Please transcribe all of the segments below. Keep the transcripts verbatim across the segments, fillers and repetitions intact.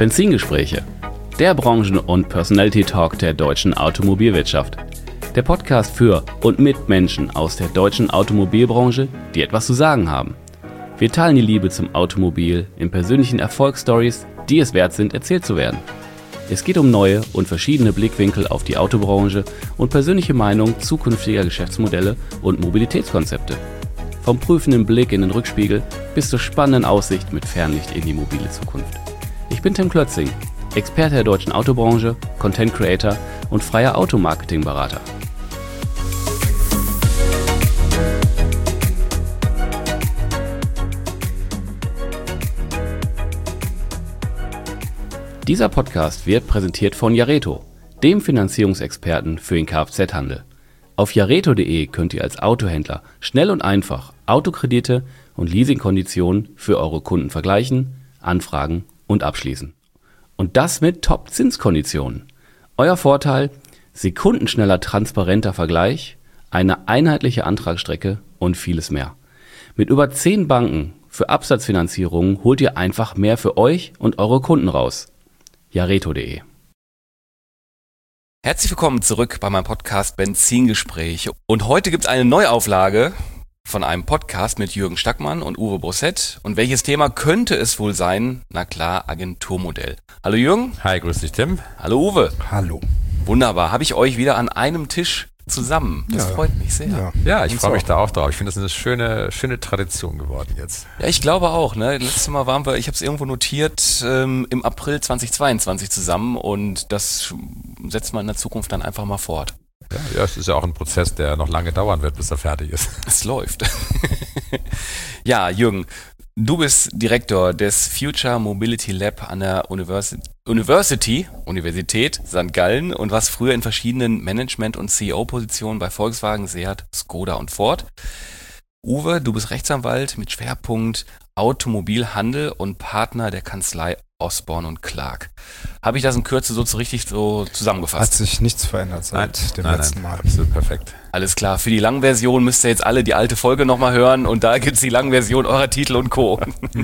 Benzingespräche, der Branchen- und Personality-Talk der deutschen Automobilwirtschaft. Der Podcast für und mit Menschen aus der deutschen Automobilbranche, die etwas zu sagen haben. Wir teilen die Liebe zum Automobil in persönlichen Erfolgsstories, die es wert sind, erzählt zu werden. Es geht um neue und verschiedene Blickwinkel auf die Autobranche und persönliche Meinung zukünftiger Geschäftsmodelle und Mobilitätskonzepte. Vom prüfenden Blick in den Rückspiegel bis zur spannenden Aussicht mit Fernlicht in die mobile Zukunft. Ich bin Tim Klötzing, Experte der deutschen Autobranche, Content Creator und freier Automarketing-Berater. Dieser Podcast wird präsentiert von Jareto, dem Finanzierungsexperten für den Kfz-Handel. Auf jareto punkt de könnt ihr als Autohändler schnell und einfach Autokredite und Leasingkonditionen für eure Kunden vergleichen, anfragen und abschließen. Und das mit Top-Zinskonditionen. Euer Vorteil: sekundenschneller, transparenter Vergleich, eine einheitliche Antragsstrecke und vieles mehr. Mit über zehn Banken für Absatzfinanzierungen holt ihr einfach mehr für euch und eure Kunden raus. jareto punkt de. Herzlich willkommen zurück bei meinem Podcast Benzingespräche. Und heute gibt es eine Neuauflage von einem Podcast mit Jürgen Stackmann und Uwe Brossett. Und welches Thema könnte es wohl sein? Na klar, Agenturmodell. Hallo Jürgen. Hi, grüß dich Tim. Hallo Uwe. Hallo. Wunderbar. Habe ich euch wieder an einem Tisch zusammen. Das ja. freut mich sehr. Ja, ja ich freue mich da auch drauf. Ich finde, das ist eine schöne, schöne Tradition geworden jetzt. Ja, ich glaube auch. Ne? Letztes Mal waren wir, ich habe es irgendwo notiert, ähm, im April zweitausendzweiundzwanzig zusammen und das setzt man in der Zukunft dann einfach mal fort. Ja, ja, es ist ja auch ein Prozess, der noch lange dauern wird, bis er fertig ist. Es läuft. Ja, Jürgen, du bist Direktor des Future Mobility Lab an der University, University, Universität Sankt Gallen und warst früher in verschiedenen Management- und C E O-Positionen bei Volkswagen, Seat, Skoda und Ford. Uwe, du bist Rechtsanwalt mit Schwerpunkt Automobilhandel und Partner der Kanzlei Osborn und Clark. Habe ich das in Kürze so richtig so zusammengefasst? Hat sich nichts verändert seit nein, dem nein, letzten nein, Mal. Absolut perfekt. Alles klar, für die Langversion müsst ihr jetzt alle die alte Folge nochmal hören und da gibt es die Langversion eurer Titel und Co.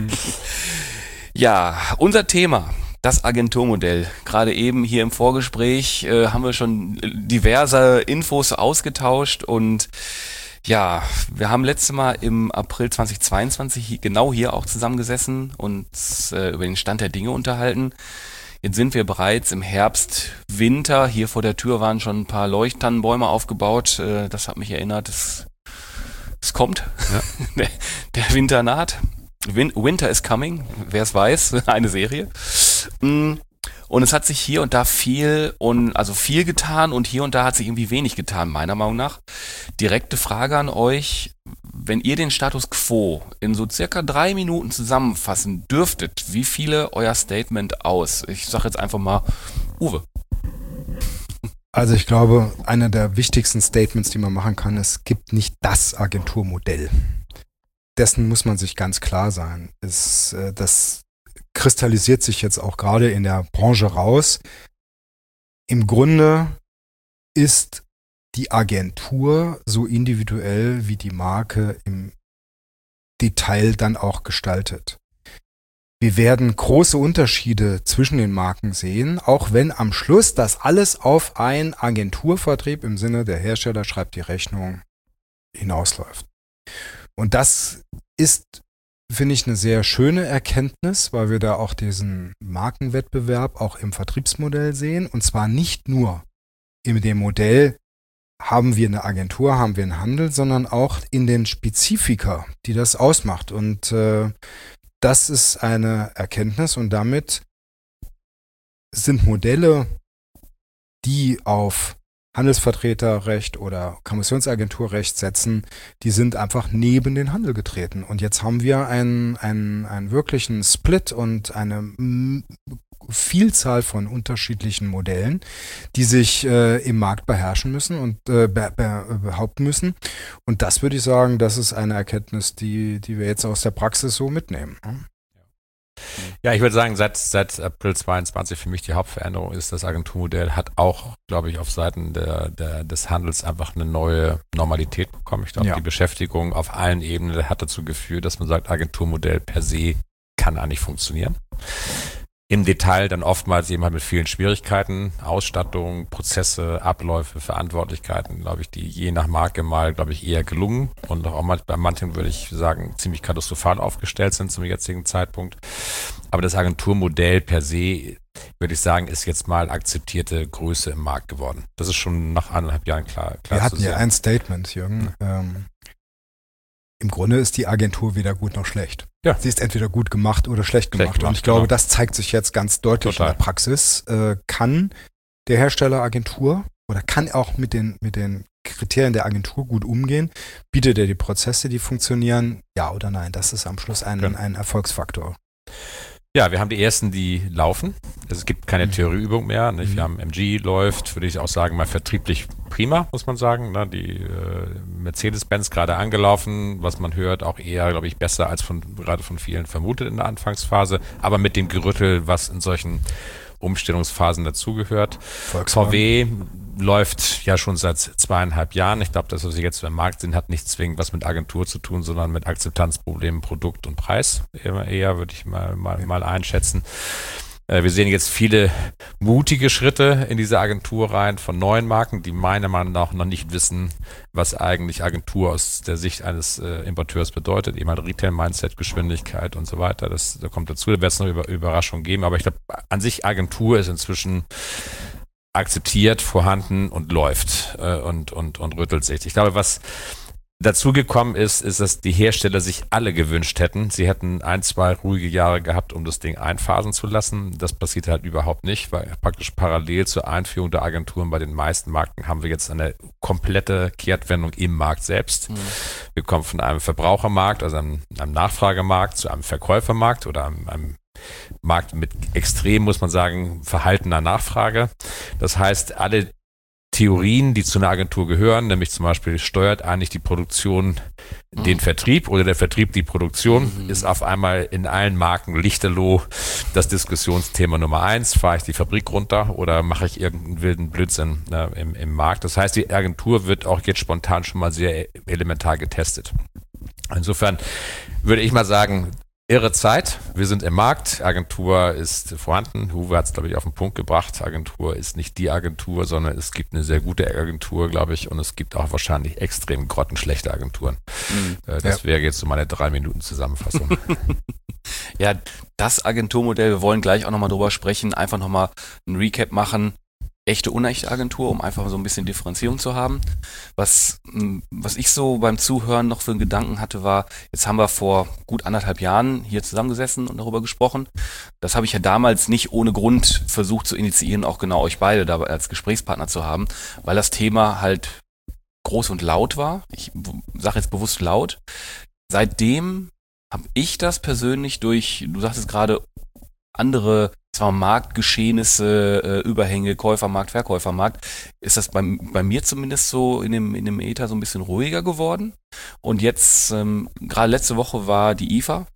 Ja, unser Thema, das Agenturmodell. Gerade eben hier im Vorgespräch äh, haben wir schon diverse Infos ausgetauscht und ja, wir haben letztes Mal im April zweitausendzweiundzwanzig genau hier auch zusammengesessen und äh, über den Stand der Dinge unterhalten. Jetzt sind wir bereits im Herbst, Winter. Hier vor der Tür waren schon ein paar Leuchttannenbäume aufgebaut. Äh, das hat mich erinnert, es, es kommt. Ja. der, der Winter naht. Win- Winter is coming, wer es weiß, eine Serie. Und es hat sich hier und da viel und also viel getan und hier und da hat sich irgendwie wenig getan, meiner Meinung nach. Direkte Frage an euch: Wenn ihr den Status Quo in so circa drei Minuten zusammenfassen dürftet, wie fiele euer Statement aus? Ich sage jetzt einfach mal Uwe. Also ich glaube, einer der wichtigsten Statements, die man machen kann, es gibt nicht das Agenturmodell. Dessen muss man sich ganz klar sein. Es, das kristallisiert sich jetzt auch gerade in der Branche raus. Im Grunde ist die Agentur so individuell, wie die Marke im Detail dann auch gestaltet. Wir werden große Unterschiede zwischen den Marken sehen, auch wenn am Schluss das alles auf einen Agenturvertrieb im Sinne der Hersteller schreibt die Rechnung hinausläuft. Und das ist, finde ich, eine sehr schöne Erkenntnis, weil wir da auch diesen Markenwettbewerb auch im Vertriebsmodell sehen. Und zwar nicht nur in dem Modell, haben wir eine Agentur, haben wir einen Handel, sondern auch in den Spezifika, die das ausmacht. Und äh, das ist eine Erkenntnis und damit sind Modelle, die auf Handelsvertreterrecht oder Kommissionsagenturrecht setzen, die sind einfach neben den Handel getreten. Und jetzt haben wir einen, einen, einen wirklichen Split und eine m- Vielzahl von unterschiedlichen Modellen, die sich äh, im Markt beherrschen müssen und äh, be- be- behaupten müssen. Und das würde ich sagen, das ist eine Erkenntnis, die, die wir jetzt aus der Praxis so mitnehmen. Ja, ich würde sagen, seit, seit April zweiundzwanzig für mich die Hauptveränderung ist, das Agenturmodell hat auch, glaube ich, auf Seiten der, der, des Handels einfach eine neue Normalität bekommen. Ich glaube, Ja. die Beschäftigung auf allen Ebenen hat dazu geführt, dass man sagt, Agenturmodell per se kann eigentlich funktionieren. im Detail dann oftmals eben halt mit vielen Schwierigkeiten, Ausstattung, Prozesse, Abläufe, Verantwortlichkeiten, glaube ich, die je nach Marke mal, glaube ich, eher gelungen und auch mal bei manchen, würde ich sagen, ziemlich katastrophal aufgestellt sind zum jetzigen Zeitpunkt. Aber das Agenturmodell per se, würde ich sagen, ist jetzt mal akzeptierte Größe im Markt geworden. Das ist schon nach anderthalb Jahren klar, klar Wir hatten zu sehen. ja ein Statement, Jürgen. Ähm, Im Grunde ist die Agentur weder gut noch schlecht. Ja. Sie ist entweder gut gemacht oder schlecht gemacht. Schlecht gemacht, und ich glaube, genau. das zeigt sich jetzt ganz deutlich Total. in der Praxis. Äh, kann der Hersteller Agentur oder kann auch mit den, mit den Kriterien der Agentur gut umgehen? Bietet er die Prozesse, die funktionieren? Ja oder nein? Das ist am Schluss ein, Genau. ein Erfolgsfaktor. Ja, wir haben die ersten, die laufen. Es gibt keine Mhm. Theorieübung mehr. Nicht? Mhm. Wir haben M G läuft, würde ich auch sagen, mal vertrieblich prima, muss man sagen. Ne? Die äh, Mercedes-Benz gerade angelaufen, was man hört, auch eher, glaube ich, besser als von gerade von vielen vermutet in der Anfangsphase. Aber mit dem Gerüttel, was in solchen Umstellungsphasen dazugehört. V W läuft ja schon seit zweieinhalb Jahren. Ich glaube, das, was wir jetzt im Markt sind, hat nicht zwingend was mit Agentur zu tun, sondern mit Akzeptanzproblemen, Produkt und Preis. Eher, eher würde ich mal, mal, mal einschätzen. Äh, wir sehen jetzt viele mutige Schritte in diese Agentur rein von neuen Marken, die meiner Meinung nach noch nicht wissen, was eigentlich Agentur aus der Sicht eines äh, Importeurs bedeutet. Eben halt Retail-Mindset, Geschwindigkeit und so weiter. Das, da kommt dazu, da wird es noch Über- Überraschungen geben. Aber ich glaube, an sich Agentur ist inzwischen akzeptiert, vorhanden und läuft äh, und, und, und rüttelt sich. Ich glaube, was dazu gekommen ist, ist, dass die Hersteller sich alle gewünscht hätten. Sie hätten ein, zwei ruhige Jahre gehabt, um das Ding einphasen zu lassen. Das passiert halt überhaupt nicht, weil praktisch parallel zur Einführung der Agenturen bei den meisten Marken haben wir jetzt eine komplette Kehrtwendung im Markt selbst. Mhm. Wir kommen von einem Verbrauchermarkt, also einem, einem Nachfragemarkt, zu einem Verkäufermarkt oder einem, einem Markt mit extrem, muss man sagen, verhaltener Nachfrage. Das heißt, alle Theorien, die zu einer Agentur gehören, nämlich zum Beispiel steuert eigentlich die Produktion mhm. den Vertrieb oder der Vertrieb die Produktion, mhm. ist auf einmal in allen Marken lichterloh das Diskussionsthema Nummer eins. Fahre ich die Fabrik runter oder mache ich irgendeinen wilden Blödsinn ne, im, im Markt? Das heißt, die Agentur wird auch jetzt spontan schon mal sehr elementar getestet. Insofern würde ich mal sagen, irre Zeit. Wir sind im Markt. Agentur ist vorhanden. Uwe hat es, glaube ich, auf den Punkt gebracht. Agentur ist nicht die Agentur, sondern es gibt eine sehr gute Agentur, glaube ich, und es gibt auch wahrscheinlich extrem grottenschlechte Agenturen. Mhm. Das ja. wäre jetzt so meine drei Minuten Zusammenfassung. Ja, das Agenturmodell, wir wollen gleich auch nochmal drüber sprechen, einfach nochmal ein Recap machen. Echte, unechte Agentur, um einfach so ein bisschen Differenzierung zu haben. Was, was ich so beim Zuhören noch für einen Gedanken hatte, war, jetzt haben wir vor gut anderthalb Jahren hier zusammengesessen und darüber gesprochen. Das habe ich ja damals nicht ohne Grund versucht zu initiieren, auch genau euch beide da als Gesprächspartner zu haben, weil das Thema halt groß und laut war. Ich sage jetzt bewusst laut. Seitdem habe ich das persönlich durch, du sagtest gerade, andere zwar Marktgeschehnisse, äh, Überhänge, Käufermarkt, Verkäufermarkt, ist das bei, bei mir zumindest so in dem, in dem Äther so ein bisschen ruhiger geworden. Und jetzt, ähm, gerade letzte Woche war die I F A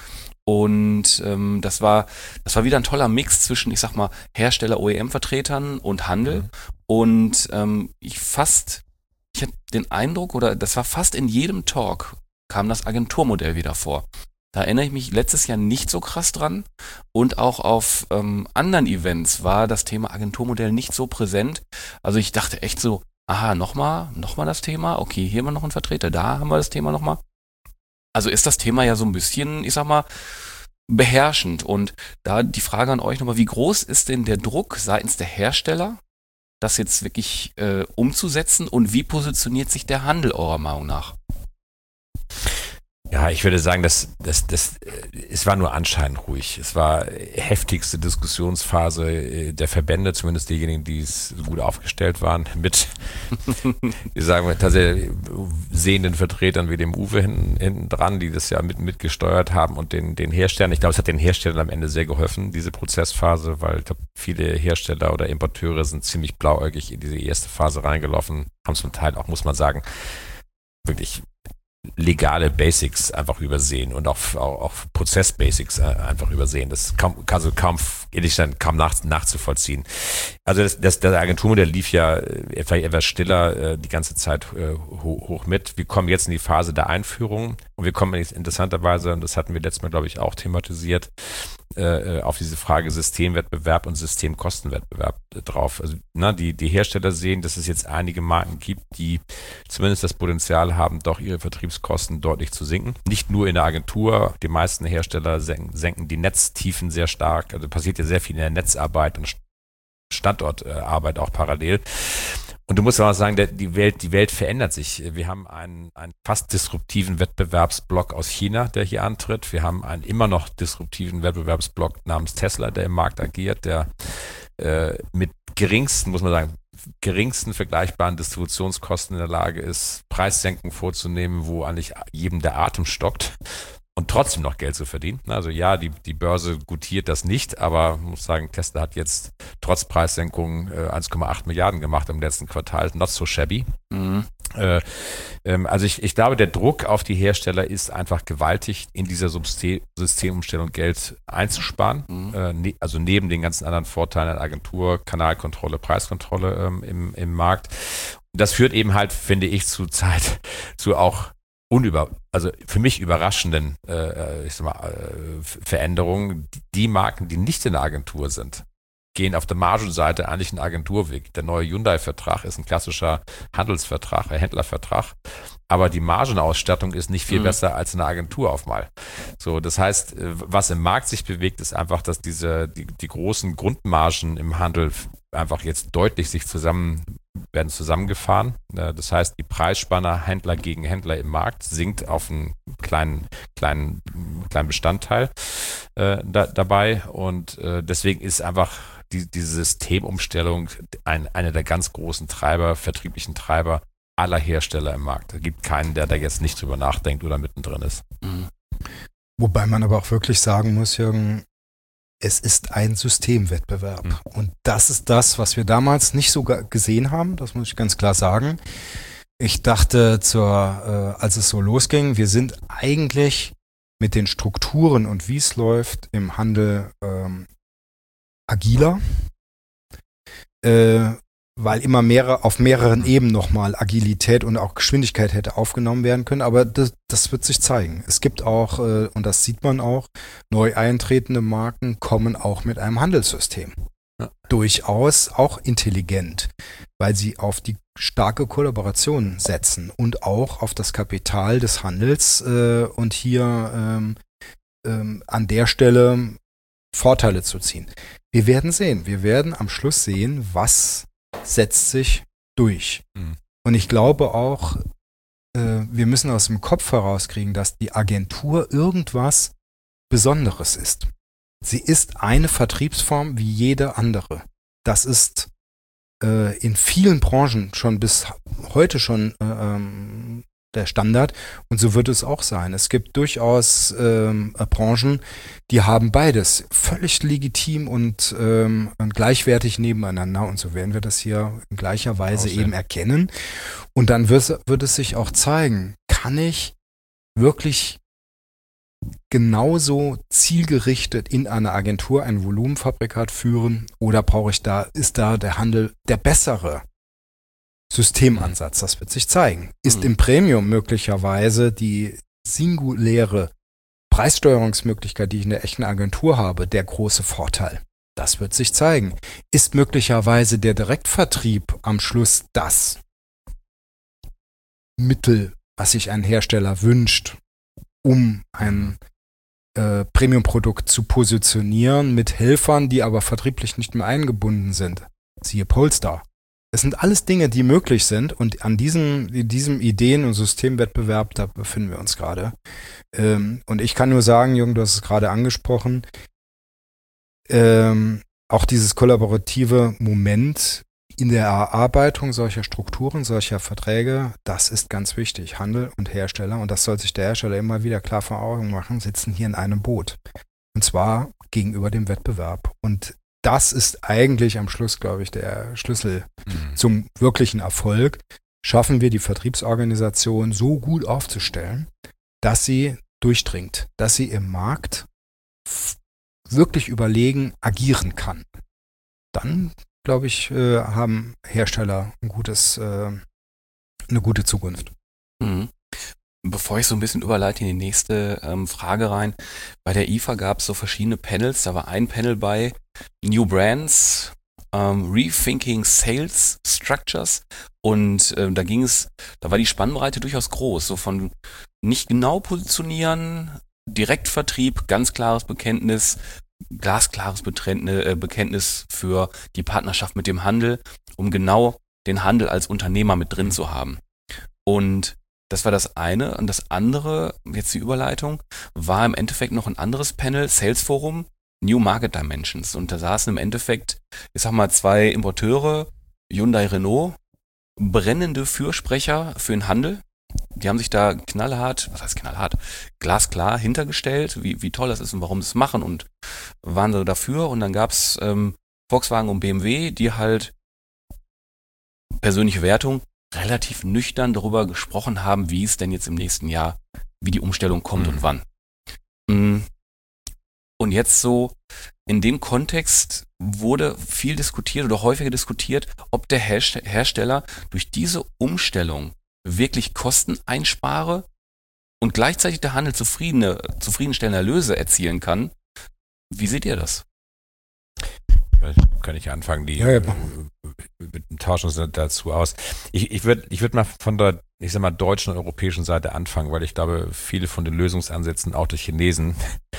und ähm, das war das war wieder ein toller Mix zwischen, ich sag mal, Hersteller, O E M-Vertretern und Handel. Mhm. Und ähm, ich fast, ich hatte den Eindruck, oder das war fast in jedem Talk, kam das Agenturmodell wieder vor. Da erinnere ich mich letztes Jahr nicht so krass dran und auch auf ähm, anderen Events war das Thema Agenturmodell nicht so präsent. Also ich dachte echt so, aha, nochmal, nochmal das Thema, okay, hier haben wir noch einen Vertreter, da haben wir das Thema nochmal. Also ist das Thema ja so ein bisschen, ich sag mal, beherrschend. Und da die Frage an euch nochmal, wie groß ist denn der Druck seitens der Hersteller, das jetzt wirklich äh, umzusetzen, und wie positioniert sich der Handel eurer Meinung nach? Ja, ich würde sagen, das, das, das, es war nur anscheinend ruhig. Es war heftigste Diskussionsphase der Verbände, zumindest diejenigen, die es gut aufgestellt waren, mit, wie sagen wir, tatsächlich sehenden Vertretern wie dem Uwe hinten, hinten dran, die das ja mit, mitgesteuert haben, und den, den Herstellern. Ich glaube, es hat den Herstellern am Ende sehr geholfen, diese Prozessphase, weil ich glaube, viele Hersteller oder Importeure sind ziemlich blauäugig in diese erste Phase reingelaufen, haben zum Teil auch, muss man sagen, wirklich legale Basics einfach übersehen und auch, auch, auch Prozess-Basics einfach übersehen. Das kaum, also kaum, ehrlich gesagt, kaum nach, nachzuvollziehen. Also das, das, das Agenturmodell lief ja vielleicht etwas stiller die ganze Zeit hoch, hoch mit. Wir kommen jetzt in die Phase der Einführung und wir kommen jetzt interessanterweise, und das hatten wir letztes Mal, glaube ich, auch thematisiert, äh, auf diese Frage Systemwettbewerb und Systemkostenwettbewerb äh, drauf. Also na, die, die Hersteller sehen, dass es jetzt einige Marken gibt, die zumindest das Potenzial haben, doch ihre Vertriebskosten deutlich zu sinken. Nicht nur in der Agentur, die meisten Hersteller senken, senken die Netztiefen sehr stark. Also passiert ja sehr viel in der Netzarbeit und Standortarbeit auch parallel. Und du musst aber sagen, der, die Welt, die Welt verändert sich. Wir haben einen, einen fast disruptiven Wettbewerbsblock aus China, der hier antritt. Wir haben einen immer noch disruptiven Wettbewerbsblock namens Tesla, der im Markt agiert, der äh, mit geringsten, muss man sagen, geringsten vergleichbaren Distributionskosten in der Lage ist, Preissenkungen vorzunehmen, wo eigentlich jedem der Atem stockt. Und trotzdem noch Geld zu verdienen. Also ja, die, die Börse gutiert das nicht, aber man muss sagen, Tesla hat jetzt trotz Preissenkungen äh, eins Komma acht Milliarden gemacht im letzten Quartal. Not so shabby. Mhm. Äh, ähm, also ich, ich glaube, der Druck auf die Hersteller ist einfach gewaltig, in dieser System, Systemumstellung Geld einzusparen. Mhm. Äh, ne, also neben den ganzen anderen Vorteilen der Agentur, Kanalkontrolle, Preiskontrolle ähm, im, im Markt. Das führt eben halt, finde ich, zu Zeit, zu auch unüber, also für mich überraschenden äh, ich sag mal, äh, Veränderungen. Die Marken, die nicht in der Agentur sind, gehen auf der Margenseite eigentlich einen Agenturweg. Der neue Hyundai-Vertrag ist ein klassischer Handelsvertrag, ein Händlervertrag, aber die Margenausstattung ist nicht viel mhm. besser als eine Agentur auf mal. So, das heißt, was im Markt sich bewegt, ist einfach, dass diese die, die großen Grundmargen im Handel einfach jetzt deutlich sich zusammen werden zusammengefahren. Das heißt, die Preisspanne Händler gegen Händler im Markt sinkt auf einen kleinen, kleinen, kleinen Bestandteil äh, da, dabei. Und äh, deswegen ist einfach die, diese Systemumstellung ein, einer der ganz großen Treiber, vertrieblichen Treiber aller Hersteller im Markt. Es gibt keinen, der da jetzt nicht drüber nachdenkt oder mittendrin ist. Mhm. Wobei man aber auch wirklich sagen muss, Jürgen, es ist ein Systemwettbewerb. Mhm. Und das ist das, was wir damals nicht so gesehen haben, das muss ich ganz klar sagen. Ich dachte, zur, äh, als es so losging, wir sind eigentlich mit den Strukturen und wie es läuft im Handel ähm, agiler, äh, weil immer mehrere, auf mehreren Ebenen nochmal Agilität und auch Geschwindigkeit hätte aufgenommen werden können, aber das, das wird sich zeigen. Es gibt auch, äh, und das sieht man auch, neu eintretende Marken kommen auch mit einem Handelssystem. Ja. Durchaus auch intelligent, weil sie auf die starke Kollaboration setzen und auch auf das Kapital des Handels äh, und hier ähm, ähm, an der Stelle Vorteile zu ziehen. Wir werden sehen, wir werden am Schluss sehen, was setzt sich durch. Mhm. Und ich glaube auch, äh, wir müssen aus dem Kopf herauskriegen, dass die Agentur irgendwas Besonderes ist. Sie ist eine Vertriebsform wie jede andere. Das ist äh, in vielen Branchen schon bis heute schon äh, ähm, der Standard und so wird es auch sein. Es gibt durchaus ähm, Branchen, die haben beides völlig legitim und, ähm, und gleichwertig nebeneinander und so werden wir das hier in gleicher Weise Aussehen. eben erkennen und dann wird, wird es sich auch zeigen, kann ich wirklich genauso zielgerichtet in einer Agentur ein Volumenfabrikat führen oder brauche ich da, ist da der Handel der bessere Systemansatz, das wird sich zeigen. Ist mhm. im Premium möglicherweise die singuläre Preissteuerungsmöglichkeit, die ich in der echten Agentur habe, der große Vorteil? Das wird sich zeigen. Ist möglicherweise der Direktvertrieb am Schluss das Mittel, was sich ein Hersteller wünscht, um ein äh, Premium-Produkt zu positionieren mit Helfern, die aber vertrieblich nicht mehr eingebunden sind? Siehe Polestar. Es sind alles Dinge, die möglich sind und an diesem, diesem Ideen- und Systemwettbewerb, da befinden wir uns gerade. Ähm, und ich kann nur sagen, Jürgen, du hast es gerade angesprochen, ähm, auch dieses kollaborative Moment in der Erarbeitung solcher Strukturen, solcher Verträge, das ist ganz wichtig. Handel und Hersteller, und das soll sich der Hersteller immer wieder klar vor Augen machen, sitzen hier in einem Boot. Und zwar gegenüber dem Wettbewerb. Und das ist eigentlich am Schluss, glaube ich, der Schlüssel mhm. zum wirklichen Erfolg. Schaffen wir die Vertriebsorganisation so gut aufzustellen, dass sie durchdringt, dass sie im Markt f- wirklich überlegen agieren kann. Dann, glaube ich, äh, haben Hersteller ein gutes, äh, eine gute Zukunft. Mhm. Bevor ich so ein bisschen überleite in die nächste ähm, Frage rein, bei der I F A gab es so verschiedene Panels, da war ein Panel bei New Brands, ähm, Rethinking Sales Structures und ähm, da ging es, da war die Spannbreite durchaus groß, so von nicht genau positionieren, Direktvertrieb, ganz klares Bekenntnis, glasklares Bekenntnis, äh, Bekenntnis für die Partnerschaft mit dem Handel, um genau den Handel als Unternehmer mit drin zu haben. Und das war das eine. Und das andere, jetzt die Überleitung, war im Endeffekt noch ein anderes Panel, Sales Forum, New Market Dimensions. Und da saßen im Endeffekt, ich sag mal, zwei Importeure, Hyundai, Renault, brennende Fürsprecher für den Handel. Die haben sich da knallhart, was heißt knallhart, glasklar hintergestellt, wie, wie toll das ist und warum sie es machen und waren so dafür. Und dann gab's ähm, Volkswagen und B M W, die halt persönliche Wertung relativ nüchtern darüber gesprochen haben, wie es denn jetzt im nächsten Jahr, wie die Umstellung kommt mhm. und wann. Und jetzt so, in dem Kontext wurde viel diskutiert oder häufiger diskutiert, ob der Hersteller durch diese Umstellung wirklich Kosten einspare und gleichzeitig der Handel zufriedene, zufriedenstellende Erlöse erzielen kann. Wie seht ihr das? Kann ich anfangen, die ja, ja. Wir tauschen uns dazu aus. Ich, ich würde ich würd mal von der, ich sag mal, deutschen und europäischen Seite anfangen, weil ich glaube, viele von den Lösungsansätzen, auch der Chinesen,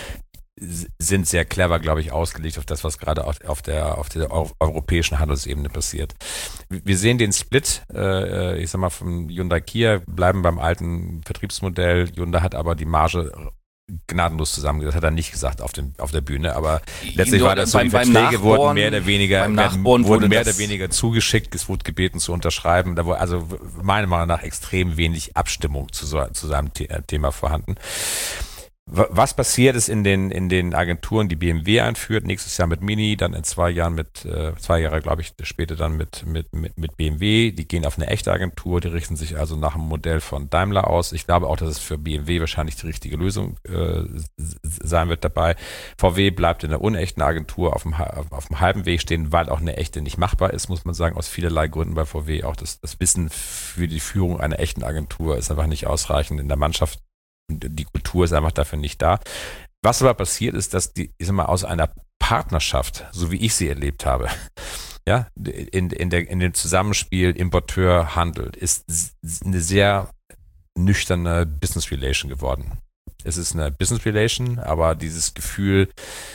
sind sehr clever, glaube ich, ausgelegt auf das, was gerade auf, auf der auf der europäischen Handelsebene passiert. Wir sehen den Split, äh, ich sag mal, von Hyundai Kia, bleiben beim alten Vertriebsmodell. Hyundai hat aber die Marge gnadenlos zusammengesetzt, hat er nicht gesagt auf dem auf der Bühne, aber letztlich war das so, die Verträge wurden mehr oder weniger wurden, wurden mehr oder weniger zugeschickt, es wurde gebeten zu unterschreiben, da war also meiner Meinung nach extrem wenig Abstimmung zu, so, zu seinem Thema vorhanden. Was passiert ist in den in den Agenturen, die B M W einführt, nächstes Jahr mit Mini, dann in zwei Jahren mit, äh, zwei Jahre glaube ich später dann mit, mit mit mit B M W, die gehen auf eine echte Agentur, die richten sich also nach dem Modell von Daimler aus. Ich glaube auch, dass es für B M W wahrscheinlich die richtige Lösung äh, sein wird dabei. V W bleibt in der unechten Agentur auf dem, auf dem halben Weg stehen, weil auch eine echte nicht machbar ist, muss man sagen, aus vielerlei Gründen bei V W. Auch das, das Wissen für die Führung einer echten Agentur ist einfach nicht ausreichend in der Mannschaft. Die Kultur ist einfach dafür nicht da. Was aber passiert ist, dass die, ich sag mal, aus einer Partnerschaft, so wie ich sie erlebt habe, ja, in, in, der, in dem Zusammenspiel Importeur handelt, ist eine sehr nüchterne Business Relation geworden. Es ist eine Business Relation, aber dieses Gefühl,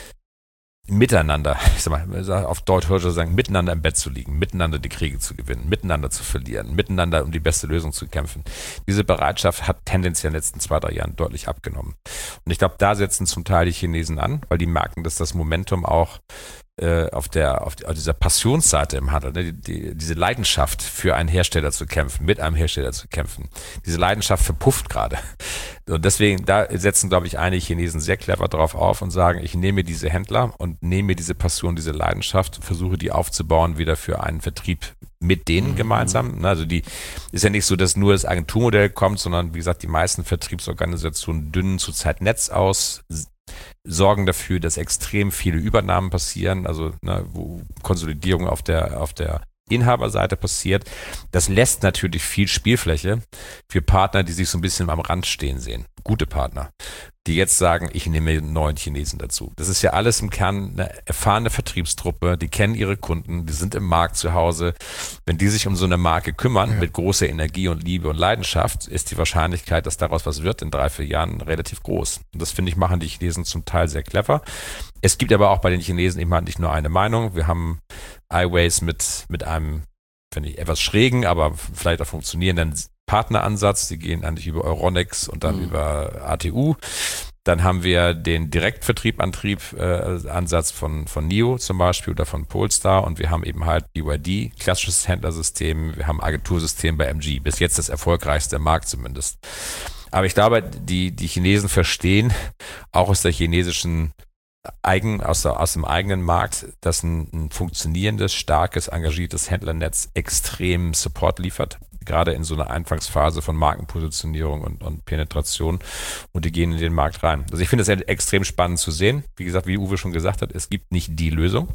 miteinander, ich sag mal, auf Deutsch würde ich sagen, miteinander im Bett zu liegen, miteinander die Kriege zu gewinnen, miteinander zu verlieren, miteinander um die beste Lösung zu kämpfen. Diese Bereitschaft hat tendenziell in den letzten zwei, drei Jahren deutlich abgenommen. Und ich glaube, da setzen zum Teil die Chinesen an, weil die merken, dass das Momentum auch äh, auf der auf, die, auf dieser Passionsseite im Handel, ne, die, die, diese Leidenschaft für einen Hersteller zu kämpfen, mit einem Hersteller zu kämpfen, diese Leidenschaft verpufft gerade. Und deswegen, da setzen, glaube ich, einige Chinesen sehr clever drauf auf und sagen, ich nehme diese Händler und nehme diese Passion, diese Leidenschaft, versuche die aufzubauen wieder für einen Vertrieb mit denen mhm. gemeinsam. Also die ist ja nicht so, dass nur das Agenturmodell kommt, sondern wie gesagt, die meisten Vertriebsorganisationen dünnen zurzeit Netz aus, sorgen dafür, dass extrem viele Übernahmen passieren, also ne, wo Konsolidierung auf der auf der Inhaberseite passiert. Das lässt natürlich viel Spielfläche für Partner, die sich so ein bisschen am Rand stehen sehen. Gute Partner, die jetzt sagen, ich nehme einen neuen Chinesen dazu. Das ist ja alles im Kern eine erfahrene Vertriebstruppe, die kennen ihre Kunden, die sind im Markt zu Hause. Wenn die sich um so eine Marke kümmern, ja. mit großer Energie und Liebe und Leidenschaft, ist die Wahrscheinlichkeit, dass daraus was wird in drei, vier Jahren relativ groß. Und das, finde ich, machen die Chinesen zum Teil sehr clever. Es gibt aber auch bei den Chinesen eben nicht nur eine Meinung. Wir haben iWays mit, mit einem, finde ich, etwas schrägen, aber vielleicht auch funktionierenden Partneransatz. Die gehen eigentlich über Euronics und dann mhm. über A T U. Dann haben wir den Direktvertrieb-Antrieb, äh, Ansatz von, von N I O zum Beispiel oder von Polestar und wir haben eben halt B Y D, klassisches Händlersystem. Wir haben ein Agentursystem bei M G. Bis jetzt das erfolgreichste im Markt zumindest. Aber ich glaube, die, die Chinesen verstehen auch aus der chinesischen Eigen, aus, der, aus dem eigenen Markt, dass ein, ein funktionierendes, starkes, engagiertes Händlernetz extrem Support liefert, gerade in so einer Anfangsphase von Markenpositionierung und, und Penetration und die gehen in den Markt rein. Also ich finde es extrem spannend zu sehen. Wie gesagt, wie Uwe schon gesagt hat, es gibt nicht die Lösung.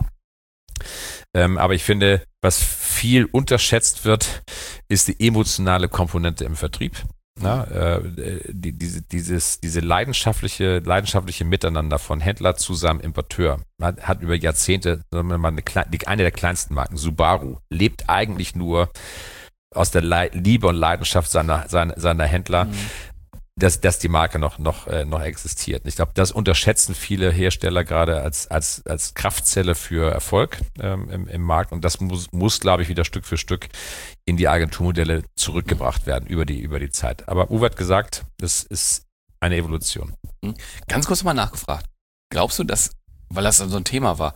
Ähm, aber ich finde, was viel unterschätzt wird, ist die emotionale Komponente im Vertrieb. Na, äh, die, diese, dieses, diese leidenschaftliche, leidenschaftliche Miteinander von Händler zusammen Importeur hat, hat über Jahrzehnte, sagen wir mal, eine, eine der kleinsten Marken, Subaru, lebt eigentlich nur aus der Le- Liebe und Leidenschaft seiner, seiner, seiner Händler, mhm. dass, dass die Marke noch, noch, äh, noch existiert. Ich glaube, das unterschätzen viele Hersteller gerade als, als, als Kraftzelle für Erfolg ähm, im, im Markt. Und das muss, muss, glaube ich, wieder Stück für Stück in die Agenturmodelle zurückgebracht werden über die, über die Zeit. Aber Uwe hat gesagt, das ist eine Evolution. Ganz kurz mal nachgefragt. Glaubst du, dass, weil das so ein Thema war,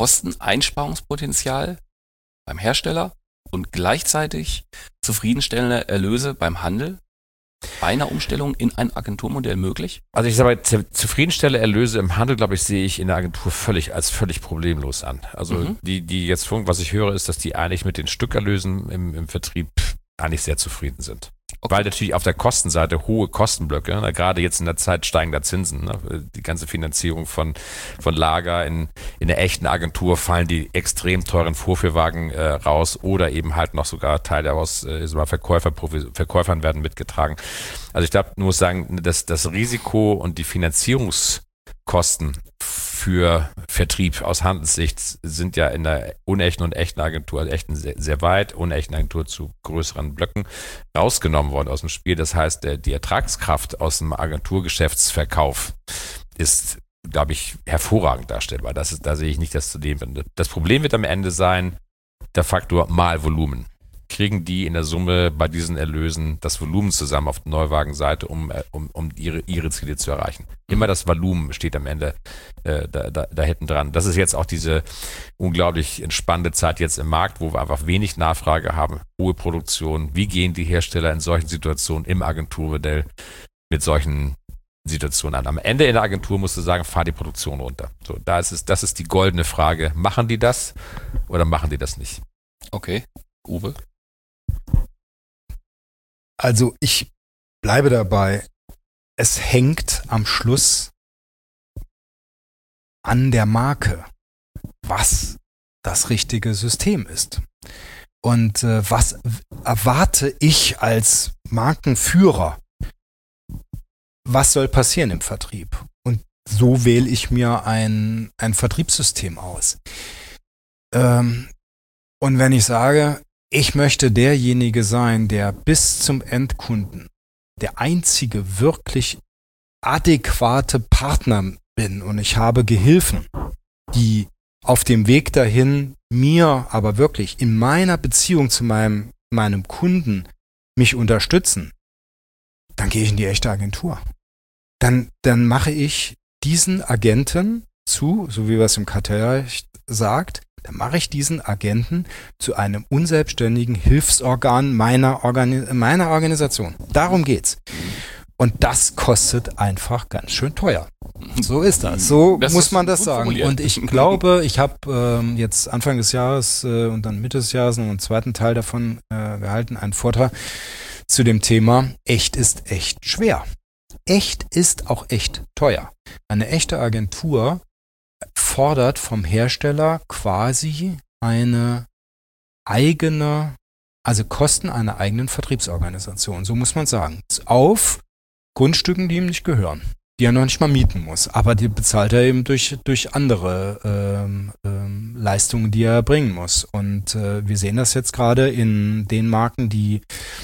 Kosteneinsparungspotenzial beim Hersteller und gleichzeitig zufriedenstellende Erlöse beim Handel bei einer Umstellung in ein Agenturmodell möglich? Also ich sage mal, zufriedenstellende Erlöse im Handel, glaube ich, sehe ich in der Agentur völlig als völlig problemlos an. Also mhm. die, die jetzt, was ich höre, ist, dass die eigentlich mit den Stückerlösen im, im Vertrieb eigentlich sehr zufrieden sind. Okay. Weil natürlich auf der Kostenseite hohe Kostenblöcke, ne, gerade jetzt in der Zeit steigender Zinsen, ne, die ganze Finanzierung von, von Lager in, in der echten Agentur fallen die extrem teuren Vorführwagen äh, raus oder eben halt noch sogar Teile aus äh, Verkäufer, Verkäufern werden mitgetragen. Also ich glaube, nur muss sagen, dass das Risiko und die Finanzierungskosten für Vertrieb aus Handelssicht sind ja in der unechten und echten Agentur, also echten sehr, sehr weit, unechten Agentur zu größeren Blöcken rausgenommen worden aus dem Spiel. Das heißt, der, die Ertragskraft aus dem Agenturgeschäftsverkauf ist, glaube ich, hervorragend darstellbar. Das ist, da sehe ich nicht das Problem. Das Problem wird am Ende sein, der Faktor mal Volumen. Kriegen die in der Summe bei diesen Erlösen das Volumen zusammen auf der Neuwagenseite, um, um, um ihre, ihre Ziele zu erreichen. Immer das Volumen steht am Ende äh, da, da, da hinten dran. Das ist jetzt auch diese unglaublich entspannende Zeit jetzt im Markt, wo wir einfach wenig Nachfrage haben, hohe Produktion. Wie gehen die Hersteller in solchen Situationen im Agenturmodell mit solchen Situationen an? Am Ende in der Agentur musst du sagen, fahr die Produktion runter. So, da ist es, das ist die goldene Frage. Machen die das oder machen die das nicht? Okay. Uwe? Also ich bleibe dabei, es hängt am Schluss an der Marke, was das richtige System ist. Und äh, was erwarte ich als Markenführer? Was soll passieren im Vertrieb? Und so wähle ich mir ein, ein Vertriebssystem aus. Ähm, und wenn ich sage, ich möchte derjenige sein, der bis zum Endkunden der einzige wirklich adäquate Partner bin und ich habe Gehilfen, die auf dem Weg dahin mir aber wirklich in meiner Beziehung zu meinem, meinem Kunden mich unterstützen, dann gehe ich in die echte Agentur. Dann, dann mache ich diesen Agenten zu, so wie wir es im Kartellrecht sagt, dann mache ich diesen Agenten zu einem unselbstständigen Hilfsorgan meiner, Organi- meiner Organisation. Darum geht's. Und das kostet einfach ganz schön teuer. So ist das. So das muss man das sagen. Formuliert. Und ich glaube, ich habe ähm, jetzt Anfang des Jahres äh, und dann Mitte des Jahres noch einen zweiten Teil davon äh, gehalten, einen Vortrag zu dem Thema, echt ist echt schwer. Echt ist auch echt teuer. Eine echte Agentur fordert vom Hersteller quasi eine eigene, also Kosten einer eigenen Vertriebsorganisation, so muss man sagen, auf Grundstücken, die ihm nicht gehören, die er noch nicht mal mieten muss, aber die bezahlt er eben durch, durch andere ähm, ähm, Leistungen, die er bringen muss. Und äh, wir sehen das jetzt gerade in den Marken, die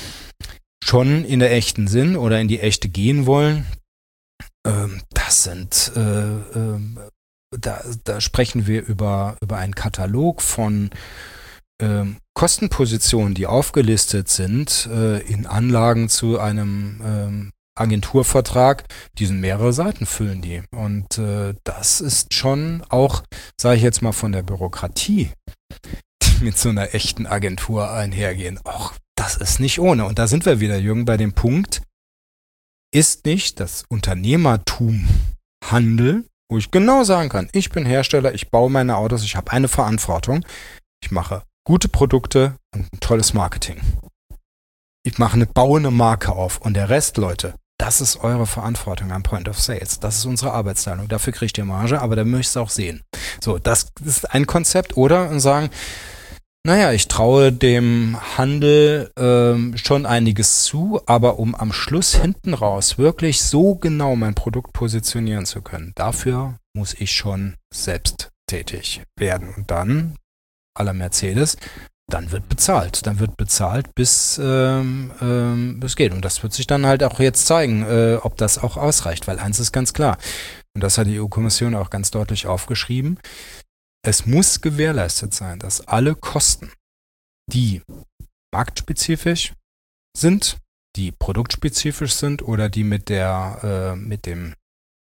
schon in der echten sind oder in die echte gehen wollen. Ähm, das sind äh, äh, Da, da sprechen wir über, über einen Katalog von ähm, Kostenpositionen, die aufgelistet sind äh, in Anlagen zu einem ähm, Agenturvertrag. Die sind mehrere Seiten, füllen die. Und äh, das ist schon auch, sage ich jetzt mal, von der Bürokratie, die mit so einer echten Agentur einhergehen. Auch das ist nicht ohne. Und da sind wir wieder, Jürgen, bei dem Punkt, ist nicht das Unternehmertum Handel, wo ich genau sagen kann, ich bin Hersteller, ich baue meine Autos, ich habe eine Verantwortung, ich mache gute Produkte und ein tolles Marketing. Ich mache eine, baue eine Marke auf und der Rest, Leute, das ist eure Verantwortung am Point of Sales. Das ist unsere Arbeitsteilung. Dafür kriegt ihr Marge, aber da möchtest du auch sehen. So, das ist ein Konzept. Oder sagen, Naja, ich traue dem Handel ähm, schon einiges zu, aber um am Schluss hinten raus wirklich so genau mein Produkt positionieren zu können, dafür muss ich schon selbst tätig werden. Und dann, à la Mercedes, dann wird bezahlt. Dann wird bezahlt, bis ähm, ähm, es geht. Und das wird sich dann halt auch jetzt zeigen, äh, ob das auch ausreicht, weil eins ist ganz klar, und das hat die E U-Kommission auch ganz deutlich aufgeschrieben, es muss gewährleistet sein, dass alle Kosten, die marktspezifisch sind, die produktspezifisch sind oder die mit der äh, mit dem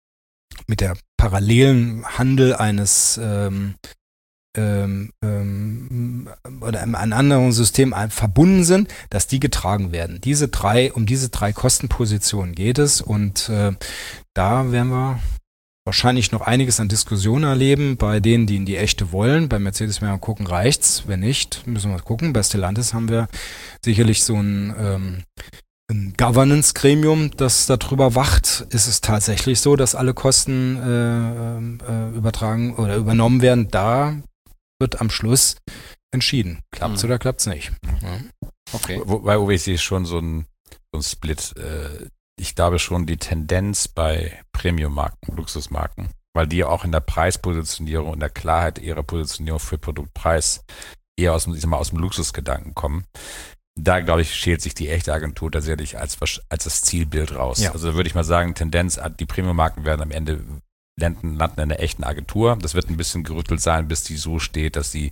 mit der parallelen Handel eines ähm, ähm, ähm, oder einem anderen System verbunden sind, dass die getragen werden. Diese drei, um diese drei Kostenpositionen geht es und äh, da werden wir wahrscheinlich noch einiges an Diskussionen erleben bei denen, die in die echte wollen. Bei Mercedes werden wir gucken, reicht's. Wenn nicht, müssen wir gucken. Bei Stellantis haben wir sicherlich so ein, ähm, ein Governance-Gremium, das darüber wacht. Ist es tatsächlich so, dass alle Kosten äh, äh, übertragen oder übernommen werden? Da wird am Schluss entschieden. Klappt's mhm. oder klappt's nicht? Ja. Okay. Wobei O W C schon so ein, so ein Split äh, ich glaube schon die Tendenz bei Premium-Marken, Luxusmarken, weil die auch in der Preispositionierung und der Klarheit ihrer Positionierung für Produktpreis eher aus dem, ich sag mal, aus dem Luxusgedanken kommen. Da, glaube ich, schält sich die echte Agentur tatsächlich als, als das Zielbild raus. Ja. Also würde ich mal sagen, Tendenz, die Premium-Marken werden am Ende landen, landen in der echten Agentur. Das wird ein bisschen gerüttelt sein, bis die so steht, dass sie,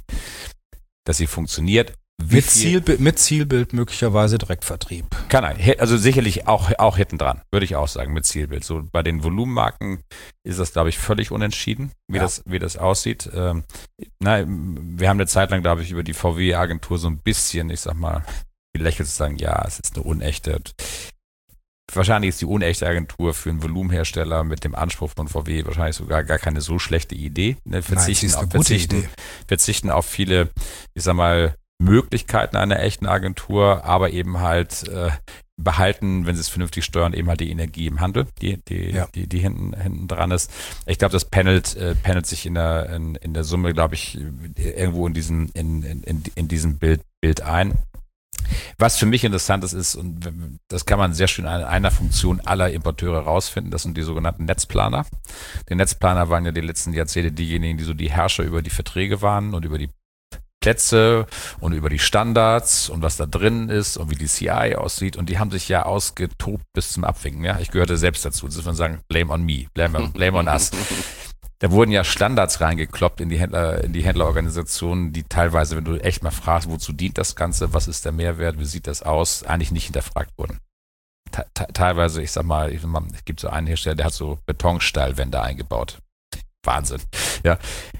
dass sie funktioniert. Mit Zielbild, mit Zielbild möglicherweise Direktvertrieb. Kann er. Also sicherlich auch, auch hinten dran, würde ich auch sagen, mit Zielbild. So bei den Volumenmarken ist das, glaube ich, völlig unentschieden, wie, ja. das, wie das aussieht. Ähm, na, wir haben eine Zeit lang, glaube ich, über die V W-Agentur so ein bisschen, ich sag mal, gelächelt zu sagen, ja, es ist eine unechte. Wahrscheinlich ist die unechte Agentur für einen Volumenhersteller mit dem Anspruch von V W wahrscheinlich sogar gar keine so schlechte Idee. Ne? Verzichten, Nein, auf, verzichten, Idee. verzichten auf viele, ich sag mal, Möglichkeiten einer echten Agentur, aber eben halt äh, behalten, wenn sie es vernünftig steuern, eben halt die Energie im Handel, die die ja. die, die hinten hinten dran ist. Ich glaube, das pendelt äh, pendelt sich in der in, in der Summe, glaube ich, irgendwo in diesem in in in diesem Bild Bild ein. Was für mich interessant ist, ist, und das kann man sehr schön an einer Funktion aller Importeure rausfinden, das sind die sogenannten Netzplaner. Die Netzplaner waren ja die letzten Jahrzehnte diejenigen, die so die Herrscher über die Verträge waren und über die Plätze und über die Standards und was da drin ist und wie die C I aussieht, und die haben sich ja ausgetobt bis zum Abwinken. Ja, ich gehörte selbst dazu. Das muss man sagen, blame on me, blame on, blame on us. Da wurden ja Standards reingekloppt in die Händler, in die Händlerorganisationen, die teilweise, wenn du echt mal fragst, wozu dient das Ganze, was ist der Mehrwert, wie sieht das aus, eigentlich nicht hinterfragt wurden. Te- te- teilweise, ich sag mal, ich, es gibt so einen Hersteller, der hat so Betonstahlwände eingebaut. Wahnsinn. Ja.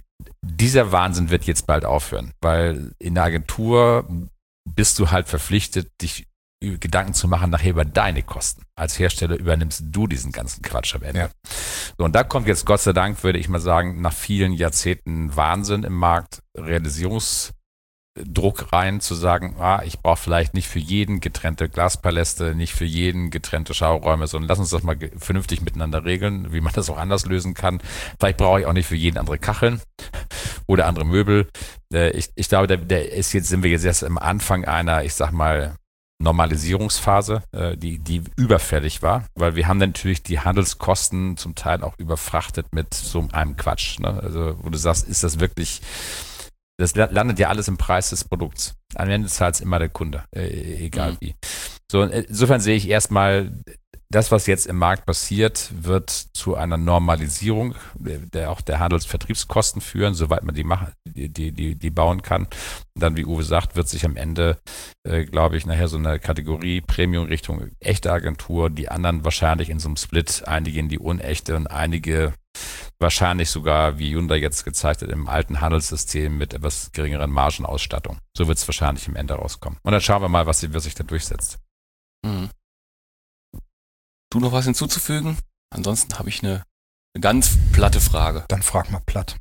Dieser Wahnsinn wird jetzt bald aufhören, weil in der Agentur bist du halt verpflichtet, dich Gedanken zu machen nachher über deine Kosten. Als Hersteller übernimmst du diesen ganzen Quatsch am Ende. Ja. So, und da kommt jetzt Gott sei Dank, würde ich mal sagen, nach vielen Jahrzehnten Wahnsinn im Markt, Realisierungsdruck rein, zu sagen, ah, ich brauche vielleicht nicht für jeden getrennte Glaspaläste, nicht für jeden getrennte Schauräume, sondern lass uns das mal vernünftig miteinander regeln, wie man das auch anders lösen kann. Vielleicht brauche ich auch nicht für jeden andere Kacheln oder andere Möbel. Ich, ich glaube, der, der ist jetzt, sind wir jetzt erst am Anfang einer, ich sag mal, Normalisierungsphase, die, die überfällig war, weil wir haben natürlich die Handelskosten zum Teil auch überfrachtet mit so einem Quatsch. Ne? Also, wo du sagst, ist das wirklich, das landet ja alles im Preis des Produkts. Am Ende zahlt es immer der Kunde, äh, egal mhm. wie. So, insofern sehe ich erstmal, das, was jetzt im Markt passiert, wird zu einer Normalisierung der auch der Handelsvertriebskosten führen, soweit man die machen, die, die, die, die bauen kann. Und dann, wie Uwe sagt, wird sich am Ende, äh, glaube ich, nachher so eine Kategorie Premium Richtung echte Agentur, die anderen wahrscheinlich in so einem Split, einige in die unechte und einige wahrscheinlich sogar, wie Hyundai jetzt gezeigt hat, im alten Handelssystem mit etwas geringeren Margenausstattung. So wird es wahrscheinlich im Ende rauskommen. Und dann schauen wir mal, was, was sich da durchsetzt. Mhm. Du noch was hinzuzufügen? Ansonsten habe ich eine, eine ganz platte Frage. Dann frag mal platt.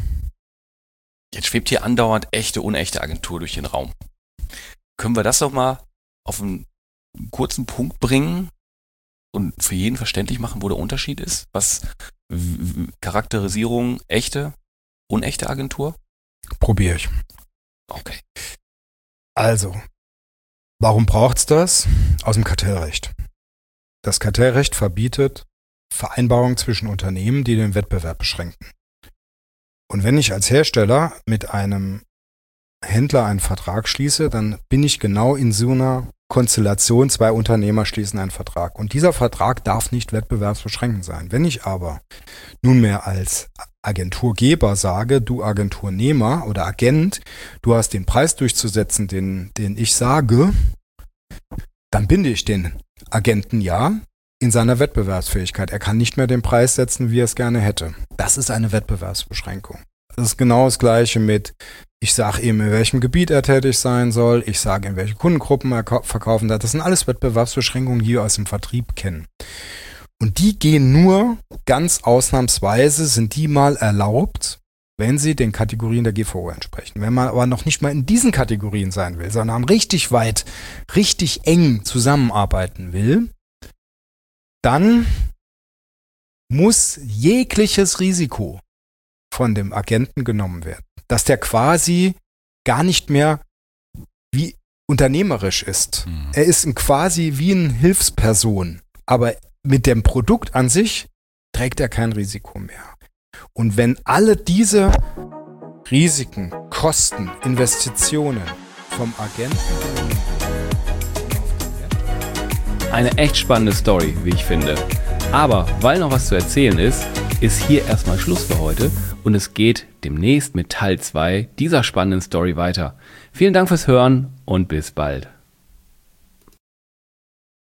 Jetzt schwebt hier andauernd echte, unechte Agentur durch den Raum. Können wir das doch mal auf einen kurzen Punkt bringen und für jeden verständlich machen, wo der Unterschied ist? Was w- Charakterisierung echte, unechte Agentur? Probiere ich. Okay. Also, warum braucht's das? Aus dem Kartellrecht. Das Kartellrecht verbietet Vereinbarungen zwischen Unternehmen, die den Wettbewerb beschränken. Und wenn ich als Hersteller mit einem Händler einen Vertrag schließe, dann bin ich genau in so einer Konstellation, zwei Unternehmer schließen einen Vertrag. Und dieser Vertrag darf nicht wettbewerbsbeschränkend sein. Wenn ich aber nunmehr als Agenturgeber sage, du Agenturnehmer oder Agent, du hast den Preis durchzusetzen, den, den ich sage, dann binde ich den Agenten ja in seiner Wettbewerbsfähigkeit. Er kann nicht mehr den Preis setzen, wie er es gerne hätte. Das ist eine Wettbewerbsbeschränkung. Das ist genau das Gleiche mit, ich sage ihm, in welchem Gebiet er tätig sein soll, ich sage, in welche Kundengruppen er verkaufen darf. Das sind alles Wettbewerbsbeschränkungen, die wir aus dem Vertrieb kennen. Und die gehen nur, ganz ausnahmsweise, sind die mal erlaubt, wenn sie den Kategorien der G V O entsprechen. Wenn man aber noch nicht mal in diesen Kategorien sein will, sondern richtig weit, richtig eng zusammenarbeiten will, dann muss jegliches Risiko von dem Agenten genommen werden. Dass der quasi gar nicht mehr wie unternehmerisch ist. Mhm. Er ist quasi wie eine Hilfsperson, aber mit dem Produkt an sich trägt er kein Risiko mehr. Und wenn alle diese Risiken, Kosten, Investitionen vom Agenten eine echt spannende Story, wie ich finde. Aber weil noch was zu erzählen ist, ist hier erstmal Schluss für heute und es geht demnächst mit Teil zwei dieser spannenden Story weiter. Vielen Dank fürs Hören und bis bald.